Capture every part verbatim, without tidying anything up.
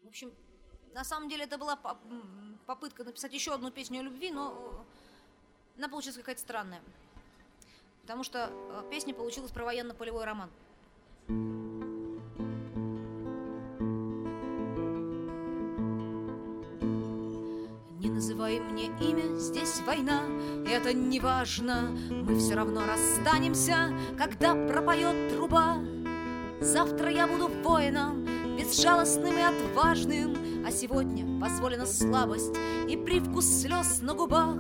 общем, на самом деле это была попытка написать еще одну песню о любви, но она получилась какая-то странная. Потому что песня получилась про военно-полевой роман. Не называй мне имя, здесь война, это не важно. Мы все равно расстанемся, когда пропоет труба. Завтра я буду воином, безжалостным и отважным, а сегодня позволена слабость и привкус слез на губах.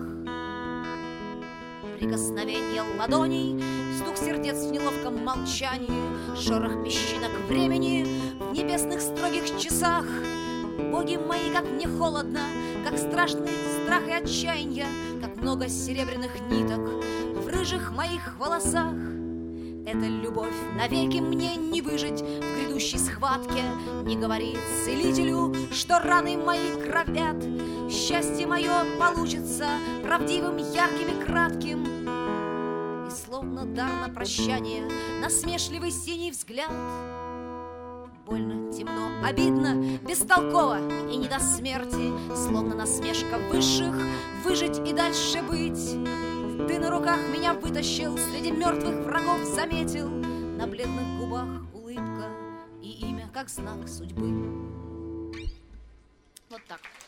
Прикосновение ладоней, стук сердец в неловком молчании, шорох песчинок времени в небесных строгих часах. Боги мои, как мне холодно, как страшный страх и отчаяние, как много серебряных ниток в рыжих моих волосах. Эта любовь навеки мне не выжить в грядущей схватке. Не говори целителю, что раны мои кровят. Счастье мое получится правдивым, ярким и кратким. И словно дар на прощание насмешливый синий взгляд. Больно, темно, обидно, бестолково и не до смерти. Словно насмешка высших выжить и дальше быть. Ты на руках меня вытащил, среди мертвых врагов заметил. На бледных губах улыбка и имя, как знак судьбы. Вот так.